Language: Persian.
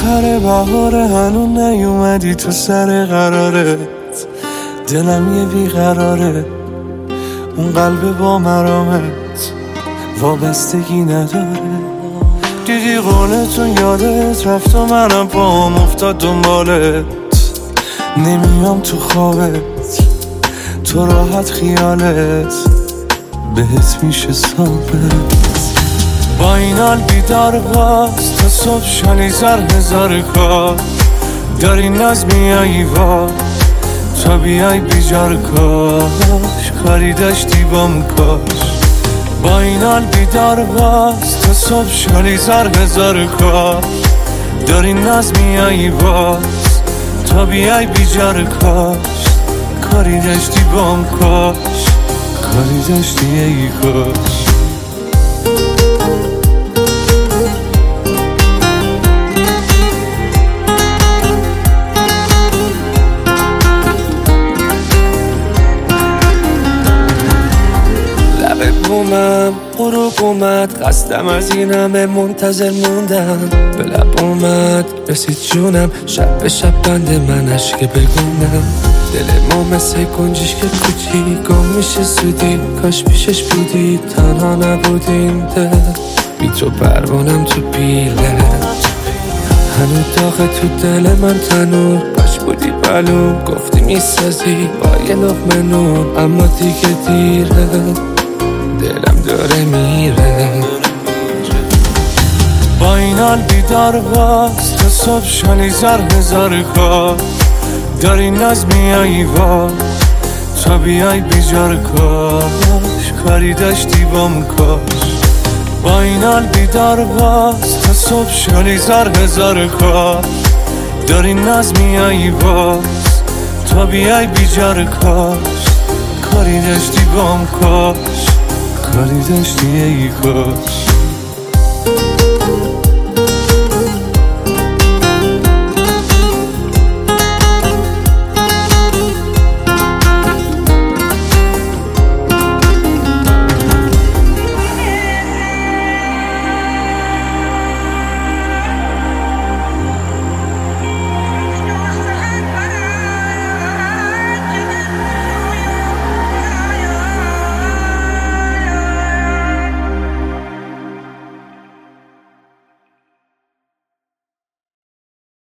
آخر بهاره هنون نیومدی تو سر قرارت، دلم یه بیقراره، اون قلب با مرامت وابستگی نداره. دیدی قولتون یادت رفت و منم پام افتاد دنبالت، نمیام تو خوابت، تو راحت خیالت بهت میشه ثابت. با این حال بیدار باز تا صبح شالی زر هزار کار، داری ناز میایی وا تا بیای بیجار کاش کاری داشتی بام کاش. با این حال بیدار باز تا صبح شالی زر هزار کار، داری ناز میایی باز تا بیای بیجار کاش کاری داشتی بام کاش کاری داشتی ای کاش. بومم غروب اومد، قصدم از این همه منتظر موندم، به لب اومد رسید جونم، شب به شب بند من عشق بگونم. دل ما مثل گنجیش که کوچی گم میشه زودی، کاش پیشش بودی تنها نبودیم دل، بی تو پروانم تو پیله، هنو داغه تو دل من تنور، باش بودی بلوم گفتی میسازی با یه لقمه نون، اما دیگه دیره دلم داره میره. با این حال بیدار باز تا صبح شالی زر هزار کار، داری ناز میایی وا تا بیای بیجار کاش کاری داشتی بام کاش. با این حال بیدار باز تا صبح شالی زر هزار کار، داری ناز میایی باز تا بیای بیجار کاش کاری داشتی بام کاش کاری داشتی ای کاش.